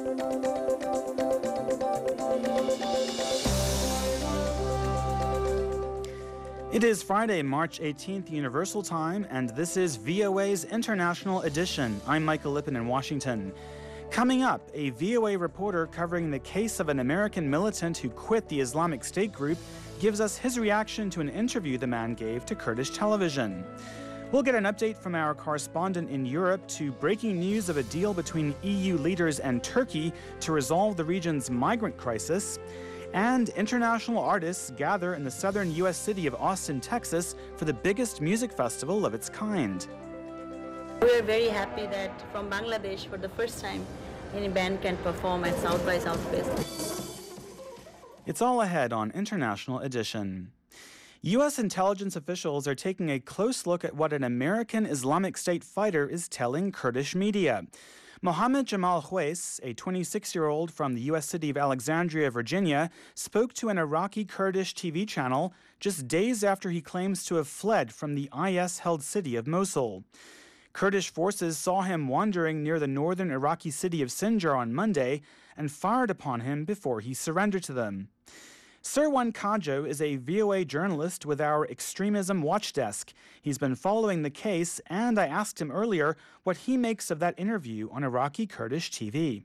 It is Friday, March 18th, Universal Time, and this is VOA's International Edition. I'm Michael Lippin in Washington. Coming up, a VOA reporter covering the case of an American militant who quit the Islamic State group gives us his reaction to an interview the man gave to Kurdish television. We'll get an update from our correspondent in Europe to breaking news of a deal between EU leaders and Turkey to resolve the region's migrant crisis. And international artists gather in the southern U.S. city of Austin, Texas, for the biggest music festival of its kind. We're very happy that from Bangladesh, for the first time, any band can perform at South by Southwest. It's all ahead on International Edition. U.S. intelligence officials are taking a close look at what an American Islamic State fighter is telling Kurdish media. Mohammed Jamal Khwais, a 26-year-old from the U.S. city of Alexandria, Virginia, spoke to an Iraqi Kurdish TV channel just days after he claims to have fled from the IS-held city of Mosul. Kurdish forces saw him wandering near the northern Iraqi city of Sinjar on Monday and fired upon him before he surrendered to them. Sirwan Kajo is a VOA journalist with our Extremism Watch Desk. He's been following the case, and I asked him earlier what he makes of that interview on Iraqi Kurdish TV.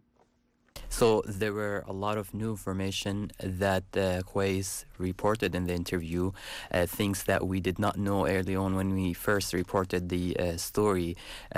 So there were a lot of new information that Khwais reported in the interview, things that we did not know early on when we first reported the story,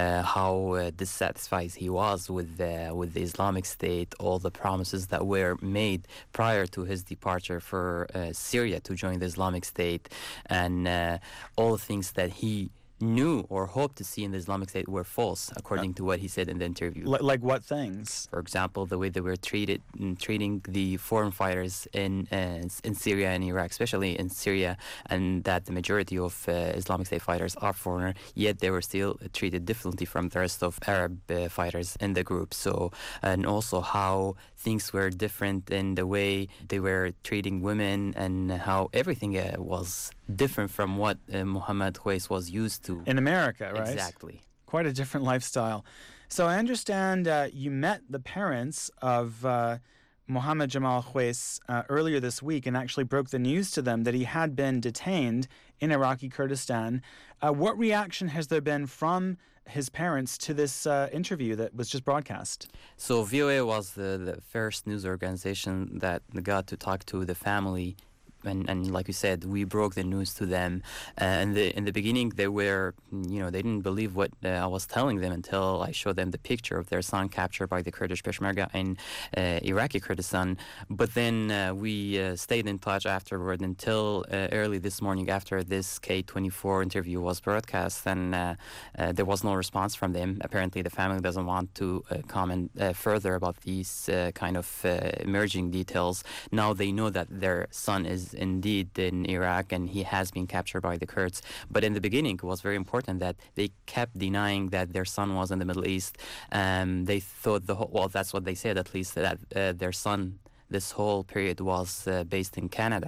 how dissatisfied he was with the Islamic State, all the promises that were made prior to his departure for Syria to join the Islamic State, and all the things that he knew or hoped to see in the Islamic State were false, according to what he said in the interview. Like what things? For example, the way they were treating the foreign fighters in Syria and Iraq, especially in Syria, and that the majority of Islamic State fighters are foreigner, yet they were still treated differently from the rest of Arab fighters in the group. So, and also how things were different in the way they were treating women, and how everything was different from what Mohammed Khwais was used to. In America, right? Exactly. Quite a different lifestyle. So I understand you met the parents of Mohammed Jamal Khwais earlier this week and actually broke the news to them that he had been detained in Iraqi Kurdistan. What reaction has there been from his parents to this interview that was just broadcast? So VOA was the first news organization that got to talk to the family. And like you said, we broke the news to them. And in the beginning, they were, they didn't believe what I was telling them until I showed them the picture of their son captured by the Kurdish Peshmerga in Iraqi Kurdistan. But then we stayed in touch afterward until early this morning after this K24 interview was broadcast. And there was no response from them. Apparently, the family doesn't want to comment further about these kind of emerging details. Now they know that their son is indeed in Iraq and he has been captured by the Kurds. But in the beginning, it was very important that they kept denying that their son was in the Middle East. They thought that's what they said at least, that their son this whole period was based in Canada.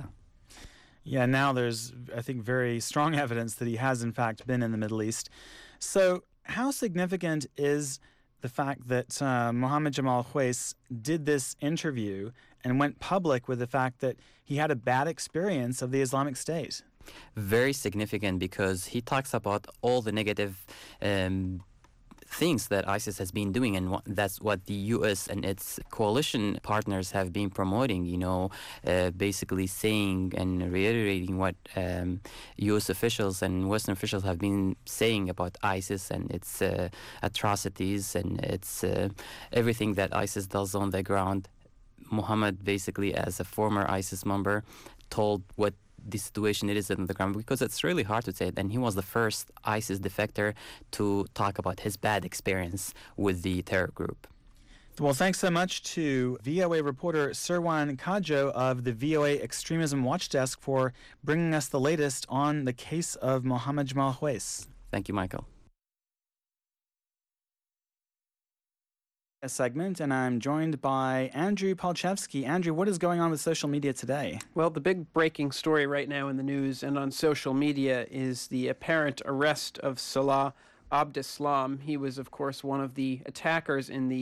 Yeah, now there's, I think, very strong evidence that he has in fact been in the Middle East. So how significant is the fact that Mohammed Jamal Khwais did this interview and went public with the fact that he had a bad experience of the Islamic State? Very significant, because he talks about all the negative things that ISIS has been doing, and that's what the U.S. and its coalition partners have been promoting, basically saying and reiterating what U.S. officials and Western officials have been saying about ISIS and its atrocities and its everything that ISIS does on the ground. Mohammed, basically, as a former ISIS member, told what the situation it is on the ground, because it's really hard to say it. And he was the first ISIS defector to talk about his bad experience with the terror group. Well, thanks so much to VOA reporter Sirwan Kajo of the VOA Extremism Watch Desk for bringing us the latest on the case of Mohammed Jamal Khwais. Thank you, Michael. Segment, and I'm joined by Andrew Palchevsky. Andrew, what is going on with social media today? Well, the big breaking story right now in the news and on social media is the apparent arrest of Salah Abdeslam. He was, of course, one of the attackers in the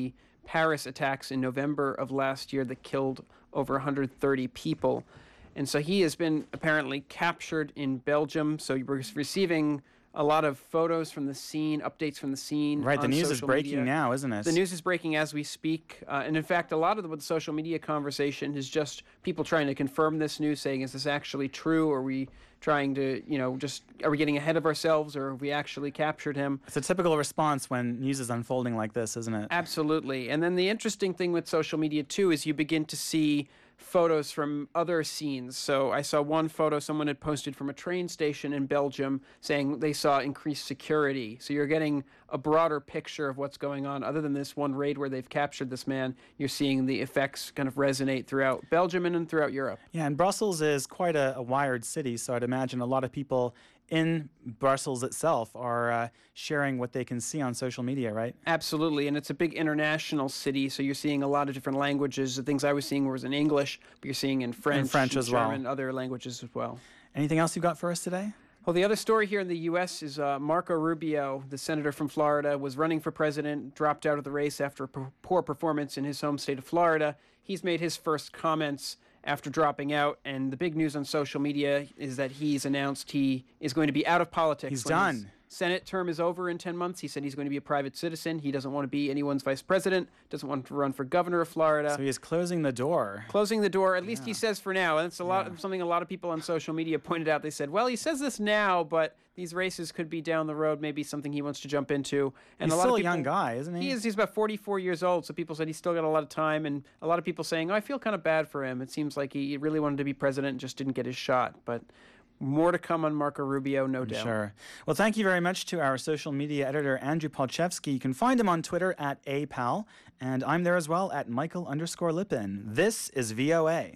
Paris attacks in November of last year that killed over 130 people. And so he has been apparently captured in Belgium. So we're receiving a lot of photos from the scene, updates from the scene. Right, the on news is social breaking media. now, isn't it? The news is breaking as we speak. And in fact, a lot of the social media conversation is just people trying to confirm this news, saying, is this actually true? Are we trying to, are we getting ahead of ourselves, or have we actually captured him? It's a typical response when news is unfolding like this, isn't it? Absolutely. And then the interesting thing with social media, too, is you begin to see photos from other scenes. So I saw one photo someone had posted from a train station in Belgium saying they saw increased security. So you're getting a broader picture of what's going on. Other than this one raid where they've captured this man, you're seeing the effects kind of resonate throughout Belgium and throughout Europe. Yeah, and Brussels is quite a wired city, so I'd imagine a lot of people in Brussels itself are sharing what they can see on social media, right? Absolutely, and it's a big international city, so you're seeing a lot of different languages. The things I was seeing was in English, but you're seeing in French as well. German, other languages as well. Anything else you've got for us today? Well, the other story here in the U.S. is Marco Rubio, the senator from Florida, was running for president, dropped out of the race after a poor performance in his home state of Florida. He's made his first comments after dropping out, and the big news on social media is that he's announced he is going to be out of politics. He's when done. his Senate term is over in 10 months. He said he's going to be a private citizen. He doesn't want to be anyone's vice president, doesn't want to run for governor of Florida. So he is closing the door. Closing the door, at least he says for now. And it's something a lot of people on social media pointed out. They said, well, he says this now, but these races could be down the road, maybe something he wants to jump into. And He's a lot still of a people, young guy, isn't he? He's about 44 years old, so people said he's still got a lot of time. And a lot of people saying, oh, I feel kind of bad for him. It seems like he really wanted to be president and just didn't get his shot. But more to come on Marco Rubio, no doubt. Sure. Well, thank you very much to our social media editor, Andrew Palchevsky. You can find him on Twitter at @apal, and I'm there as well at Michael_Lippin. This is VOA.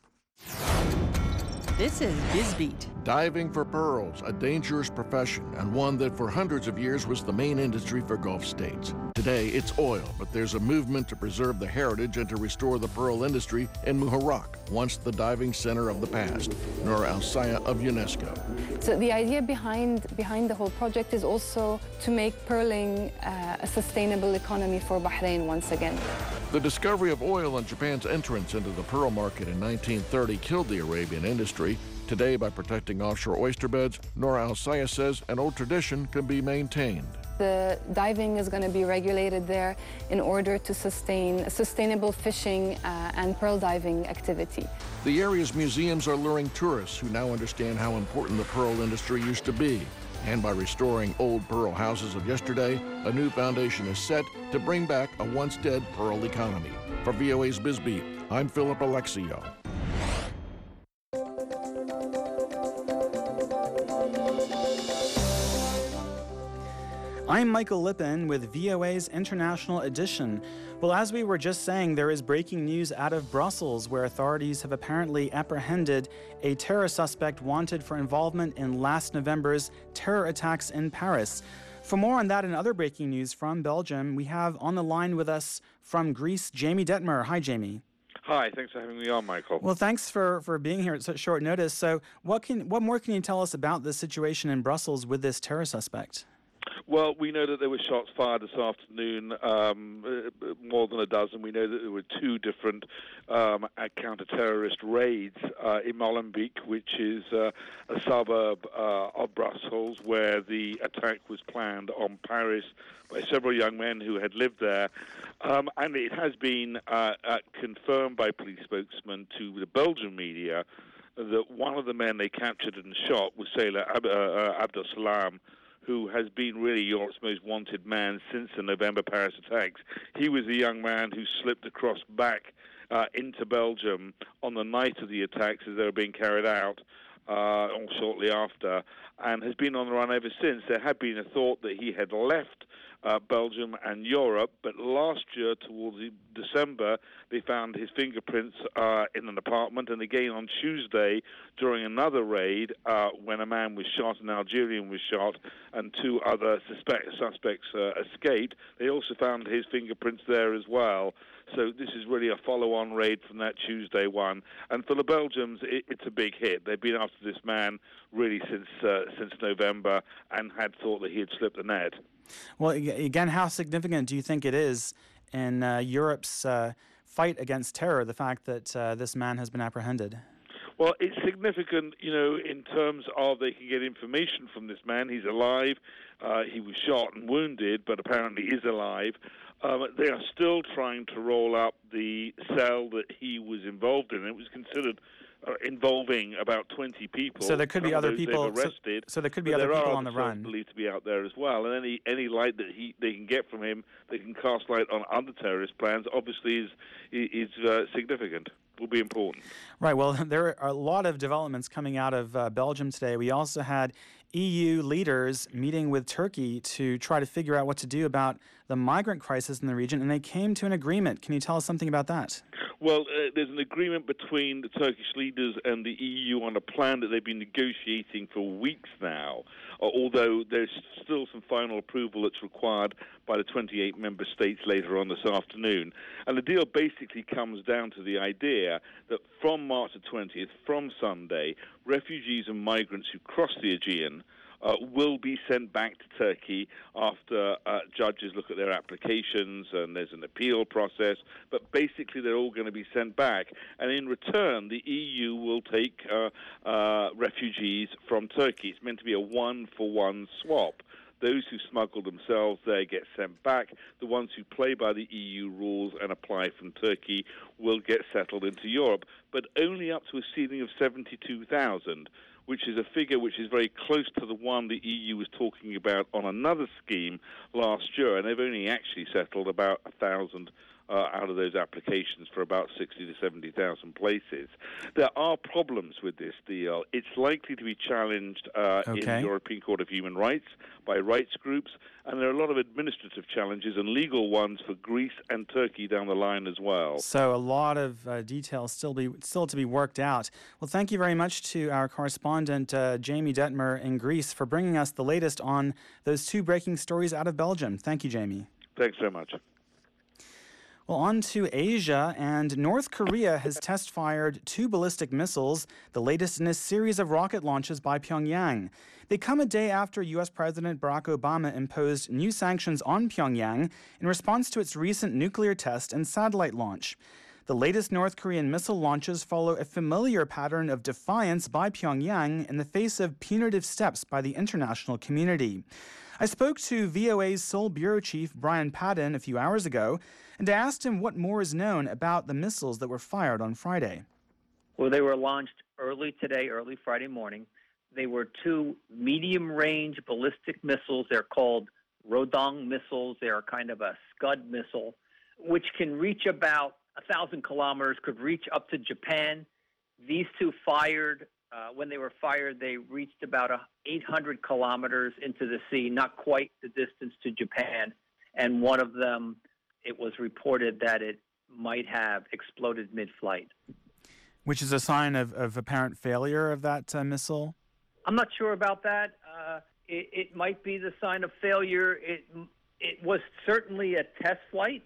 This is BizBeat. Diving for pearls, a dangerous profession, and one that for hundreds of years was the main industry for Gulf states. Today, it's oil, but there's a movement to preserve the heritage and to restore the pearl industry in Muharraq, once the diving center of the past. Noura Al-Sayah of UNESCO. So the idea behind the whole project is also to make pearling a sustainable economy for Bahrain once again. The discovery of oil and Japan's entrance into the pearl market in 1930 killed the Arabian industry. Today, by protecting offshore oyster beds, Noura Al-Sayah says an old tradition can be maintained. The diving is going to be regulated there in order to sustain sustainable fishing and pearl diving activity. The area's museums are luring tourists who now understand how important the pearl industry used to be. And by restoring old pearl houses of yesterday, a new foundation is set to bring back a once-dead pearl economy. For VOA's BizBeat, I'm Philip Alexio. I'm Michael Lippin with VOA's International Edition. Well, as we were just saying, there is breaking news out of Brussels, where authorities have apparently apprehended a terror suspect wanted for involvement in last November's terror attacks in Paris. For more on that and other breaking news from Belgium, we have on the line with us from Greece, Jamie Detmer. Hi, Jamie. Hi, thanks for having me on, Michael. Well, thanks for being here at such short notice. So what more can you tell us about the situation in Brussels with this terror suspect? Well, we know that there were shots fired this afternoon, more than a dozen. We know that there were two different counter-terrorist raids in Molenbeek, which is a suburb of Brussels, where the attack was planned on Paris by several young men who had lived there. And it has been confirmed by police spokesmen to the Belgian media that one of the men they captured and shot was Sailor Abdel Salam, who has been really Europe's most wanted man since the November Paris attacks. He was a young man who slipped across back into Belgium on the night of the attacks as they were being carried out, or shortly after, and has been on the run ever since. There had been a thought that he had left Belgium and Europe, but last year, towards December, they found his fingerprints in an apartment, and again on Tuesday, during another raid, when a man was shot, an Algerian was shot, and two other suspects escaped, they also found his fingerprints there as well. So this is really a follow-on raid from that Tuesday one. And for the Belgians, it's a big hit. They've been after this man really since November and had thought that he had slipped the net. Well, again, how significant do you think it is in Europe's fight against terror, the fact that this man has been apprehended? Well, it's significant, in terms of they can get information from this man. He's alive. He was shot and wounded, but apparently is alive. They are still trying to roll up the cell that he was involved in. It was considered involving about 20 people. So there could be other people arrested. So there could be other people on the run. Believed to be out there as well. And any light that they can get from him, they can cast light on other terrorist plans. Obviously, is significant. Will be important. Right. Well, there are a lot of developments coming out of Belgium today. We also had EU leaders meeting with Turkey to try to figure out what to do about the migrant crisis in the region, and they came to an agreement. Can you tell us something about that? Well, there's an agreement between the Turkish leaders and the EU on a plan that they've been negotiating for weeks now, although there's still some final approval that's required by the 28 member states later on this afternoon. And the deal basically comes down to the idea that from March the 20th, from Sunday, refugees and migrants who cross the Aegean will be sent back to Turkey after judges look at their applications and there's an appeal process. But basically, they're all going to be sent back. And in return, the EU will take refugees from Turkey. It's meant to be a one-for-one swap. Those who smuggle themselves there get sent back. The ones who play by the EU rules and apply from Turkey will get settled into Europe, but only up to a ceiling of 72,000. Which is a figure which is very close to the one the EU was talking about on another scheme last year, and they've only actually settled about 1,000 out of those applications for about 60 to 70,000 places. There are problems with this deal. It's likely to be challenged in the European Court of Human Rights by rights groups, and there are a lot of administrative challenges and legal ones for Greece and Turkey down the line as well. So a lot of details still to be worked out. Well, thank you very much to our correspondent Jamie Detmer in Greece for bringing us the latest on those two breaking stories out of Belgium. Thank you, Jamie. Thanks so much. Well, on to Asia, and North Korea has test-fired 2 ballistic missiles, the latest in a series of rocket launches by Pyongyang. They come a day after U.S. President Barack Obama imposed new sanctions on Pyongyang in response to its recent nuclear test and satellite launch. The latest North Korean missile launches follow a familiar pattern of defiance by Pyongyang in the face of punitive steps by the international community. I spoke to VOA's Seoul Bureau Chief Brian Padden a few hours ago, and I asked him what more is known about the missiles that were fired on Friday. Well, they were launched early Friday morning. They were 2 medium-range ballistic missiles. They're called Rodong missiles. They are kind of a Scud missile, which can reach about 1,000 kilometers, could reach up to Japan. These 2 fired. When they were fired, they reached about 800 kilometers into the sea, not quite the distance to Japan. And one of them, it was reported that it might have exploded mid-flight. Which is a sign of apparent failure of that missile? I'm not sure about that. It might be the sign of failure. It was certainly a test flight,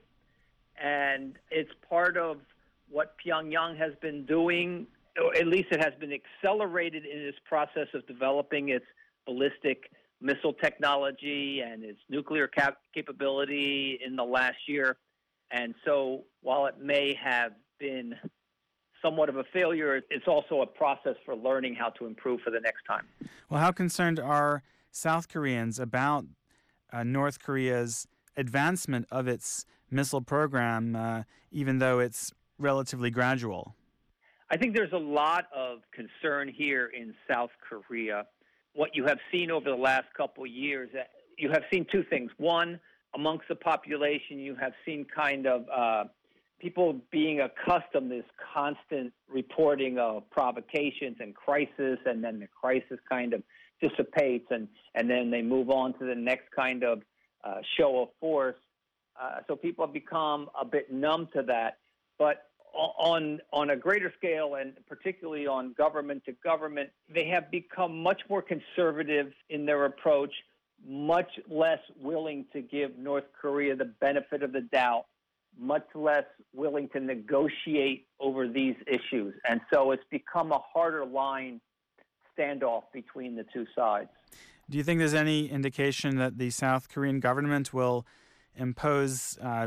and it's part of what Pyongyang has been doing. Or at least it has been accelerated in its process of developing its ballistic missile technology and its nuclear capability in the last year. And so while it may have been somewhat of a failure, it's also a process for learning how to improve for the next time. Well, how concerned are South Koreans about North Korea's advancement of its missile program, even though it's relatively gradual? I think there's a lot of concern here in South Korea. What you have seen over the last couple of years, you have seen 2 things. One, amongst the population, you have seen kind of people being accustomed to this constant reporting of provocations and crisis, and then the crisis kind of dissipates, and then they move on to the next kind of show of force. So people have become a bit numb to that. But on a greater scale, and particularly on government to government, they have become much more conservative in their approach, much less willing to give North Korea the benefit of the doubt, much less willing to negotiate over these issues. And so it's become a harder line standoff between the 2 sides. Do you think there's any indication that the South Korean government will impose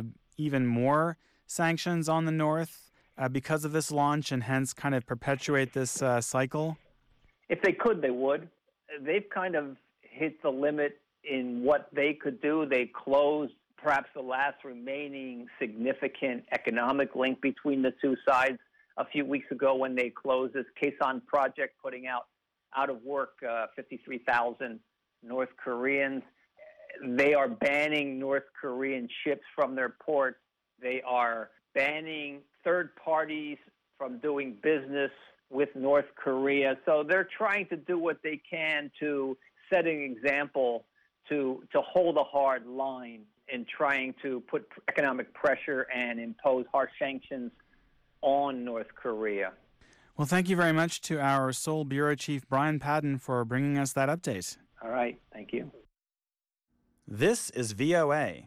even more sanctions on the North because of this launch and hence kind of perpetuate this cycle? If they could, they would. They've kind of hit the limit in what they could do. They closed perhaps the last remaining significant economic link between the two sides a few weeks ago when they closed this Kaesong project, putting out of work 53,000 North Koreans. They are banning North Korean ships from their ports. They are banning third parties from doing business with North Korea. So they're trying to do what they can to set an example to hold a hard line in trying to put economic pressure and impose harsh sanctions on North Korea. Well, thank you very much to our Seoul Bureau Chief, Brian Padden, for bringing us that update. All right. Thank you. This is VOA.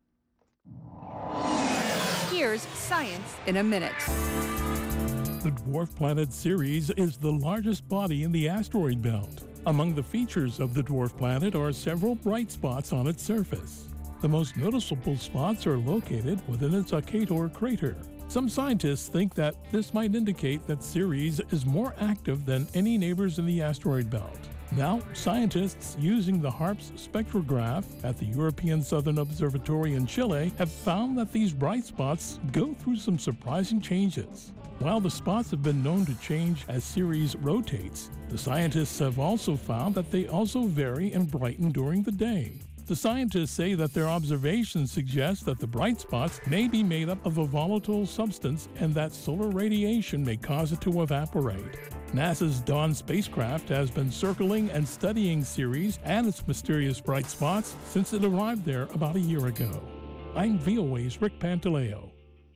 Here's Science in a Minute. The Dwarf Planet Ceres is the largest body in the asteroid belt. Among the features of the dwarf planet are several bright spots on its surface. The most noticeable spots are located within its Akator crater. Some scientists think that this might indicate that Ceres is more active than any neighbors in the asteroid belt. Now, scientists using the HARPS spectrograph at the European Southern Observatory in Chile have found that these bright spots go through some surprising changes. While the spots have been known to change as Ceres rotates, the scientists have also found that they also vary and brighten during the day. The scientists say that their observations suggest that the bright spots may be made up of a volatile substance and that solar radiation may cause it to evaporate. NASA's Dawn spacecraft has been circling and studying Ceres and its mysterious bright spots since it arrived there about a year ago. I'm VOA's Rick Pantaleo.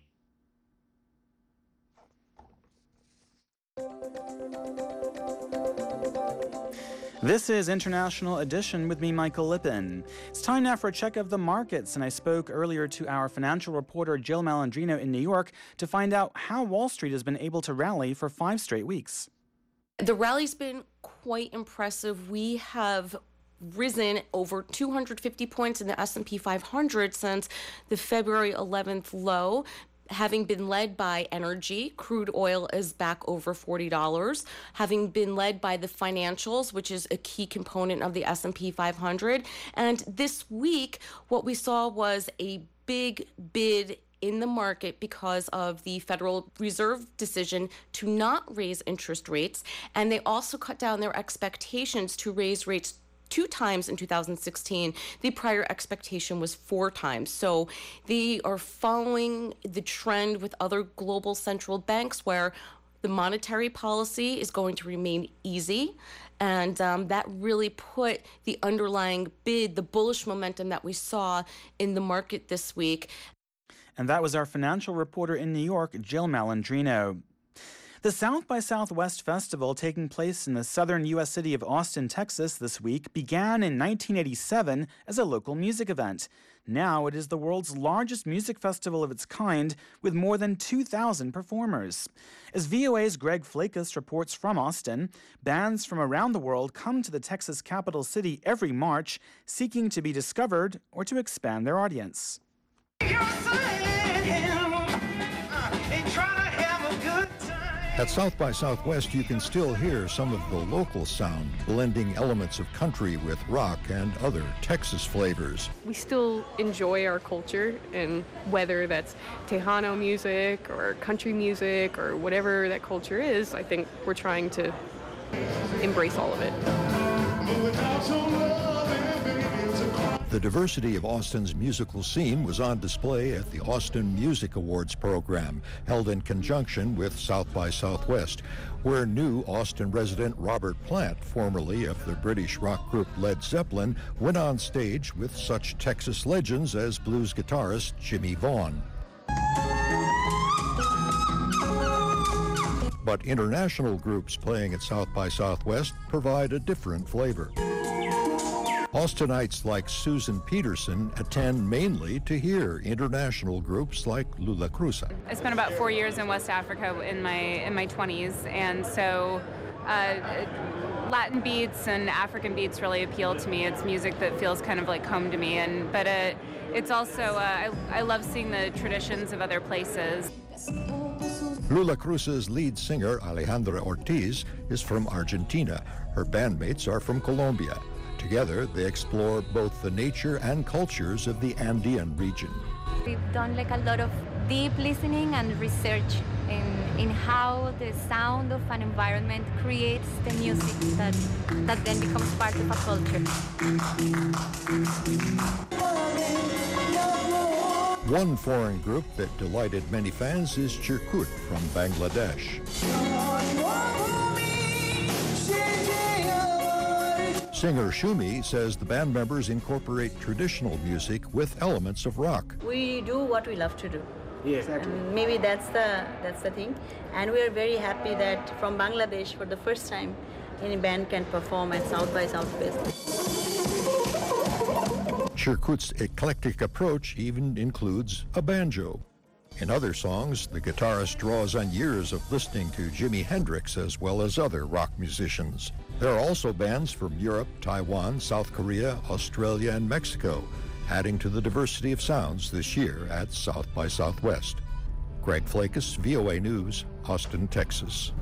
This is International Edition with me, Michael Lippin. It's time now for a check of the markets, and I spoke earlier to our financial reporter Jill Malandrino in New York to find out how Wall Street has been able to rally for 5 straight weeks. The rally's been quite impressive. We have risen over 250 points in the S&P 500 since the February 11th low, having been led by energy. Crude oil is back over $40, having been led by the financials, which is a key component of the S&P 500. And this week, what we saw was a big bid in the market because of the Federal Reserve decision to not raise interest rates. And they also cut down their expectations to raise rates 2 times in 2016. The prior expectation was 4 times. So they are following the trend with other global central banks where the monetary policy is going to remain easy. And that really put the underlying bid, the bullish momentum that we saw in the market this week. And that was our financial reporter in New York, Jill Malandrino. The South by Southwest Festival, taking place in the southern U.S. city of Austin, Texas this week, began in 1987 as a local music event. Now it is the world's largest music festival of its kind, with more than 2,000 performers. As VOA's Greg Flakus reports from Austin, bands from around the world come to the Texas capital city every March, seeking to be discovered or to expand their audience. At South by Southwest, you can still hear some of the local sound, blending elements of country with rock and other Texas flavors. We still enjoy our culture, and whether that's Tejano music or country music or whatever that culture is, I think we're trying to embrace all of it. The diversity of Austin's musical scene was on display at the Austin Music Awards program, held in conjunction with South by Southwest, where new Austin resident Robert Plant, formerly of the British rock group Led Zeppelin, went on stage with such Texas legends as blues guitarist Jimmy Vaughn. But international groups playing at South by Southwest provide a different flavor. Austinites like Susan Peterson attend mainly to hear international groups like Lula Cruza. I spent about 4 years in West Africa in my 20s, and so Latin beats and African beats really appeal to me. It's music that feels kind of like home to me, but it's also, I love seeing the traditions of other places. Lula Cruz's lead singer, Alejandra Ortiz, is from Argentina. Her bandmates are from Colombia. Together, they explore both the nature and cultures of the Andean region. We've done like a lot of deep listening and research in how the sound of an environment creates the music that then becomes part of a culture. One foreign group that delighted many fans is Chirkut from Bangladesh. Singer Shumi says the band members incorporate traditional music with elements of rock. We do what we love to do. Yeah, exactly. And maybe that's the thing. And we are very happy that from Bangladesh, for the first time, any band can perform at South by Southwest. Chirkut's eclectic approach even includes a banjo. In other songs, the guitarist draws on years of listening to Jimi Hendrix as well as other rock musicians. There are also bands from Europe, Taiwan, South Korea, Australia, and Mexico, adding to the diversity of sounds this year at South by Southwest. Greg Flakus, VOA News, Austin, Texas.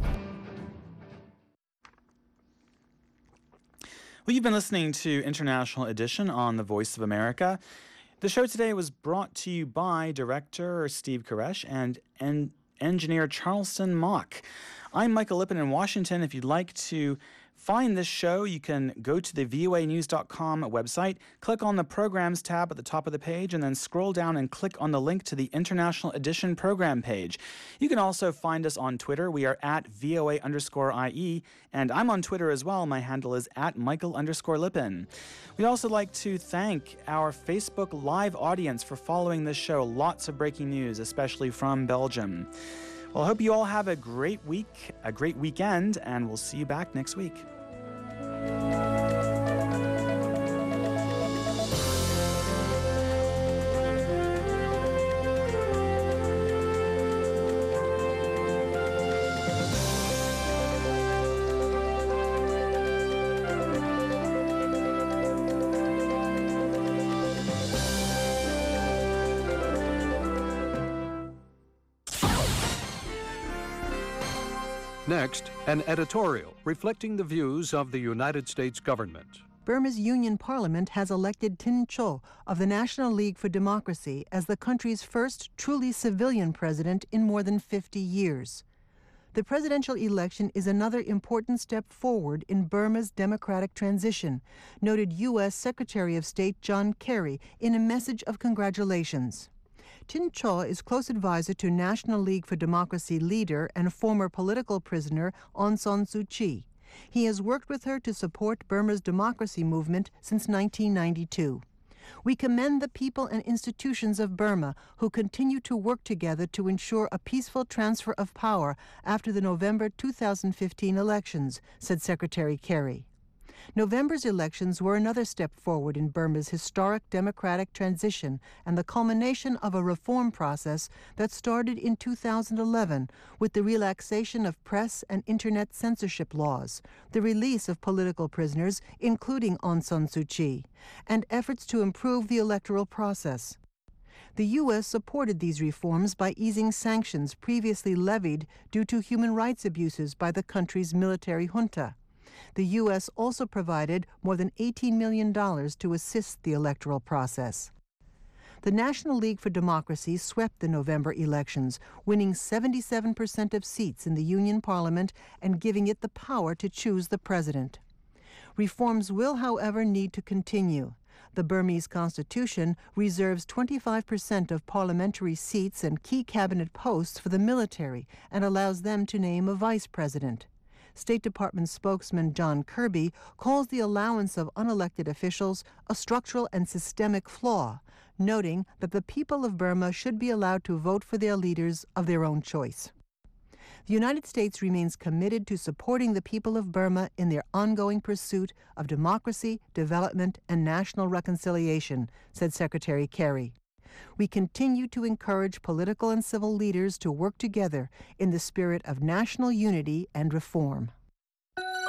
Well, you've been listening to International Edition on The Voice of America. The show today was brought to you by director Steve Koresh and engineer Charleston Mock. I'm Michael Lippin in Washington. If you'd like to find this show, you can go to the voanews.com website, click on the Programs tab at the top of the page, and then scroll down and click on the link to the International Edition program page. You can also find us on Twitter. We are at VOA_IE, and I'm on Twitter as well. My handle is at Michael_Lippin. We'd also like to thank our Facebook Live audience for following this show. Lots of breaking news, especially from Belgium. Well, I hope you all have a great week, a great weekend, and we'll see you back next week. Next, an editorial reflecting the views of the United States government. Burma's Union Parliament has elected Tin Cho of the National League for Democracy as the country's first truly civilian president in more than 50 years. The presidential election is another important step forward in Burma's democratic transition, noted U.S. Secretary of State John Kerry in a message of congratulations. Tin Cho is close advisor to National League for Democracy leader and former political prisoner Aung San Suu Kyi. He has worked with her to support Burma's democracy movement since 1992. We commend the people and institutions of Burma who continue to work together to ensure a peaceful transfer of power after the November 2015 elections, said Secretary Kerry. November's elections were another step forward in Burma's historic democratic transition and the culmination of a reform process that started in 2011 with the relaxation of press and internet censorship laws, the release of political prisoners, including Aung San Suu Kyi, and efforts to improve the electoral process. The U.S. supported these reforms by easing sanctions previously levied due to human rights abuses by the country's military junta. The U.S. also provided more than $18 million to assist the electoral process. The National League for Democracy swept the November elections, winning 77% of seats in the Union Parliament and giving it the power to choose the president. Reforms will, however, need to continue. The Burmese constitution reserves 25% of parliamentary seats and key cabinet posts for the military and allows them to name a vice president. State Department spokesman John Kirby calls the allowance of unelected officials a structural and systemic flaw, noting that the people of Burma should be allowed to vote for their leaders of their own choice. The United States remains committed to supporting the people of Burma in their ongoing pursuit of democracy, development, and national reconciliation, said Secretary Kerry. We continue to encourage political and civil leaders to work together in the spirit of national unity and reform.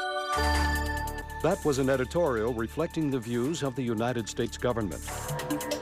That was an editorial reflecting the views of the United States government.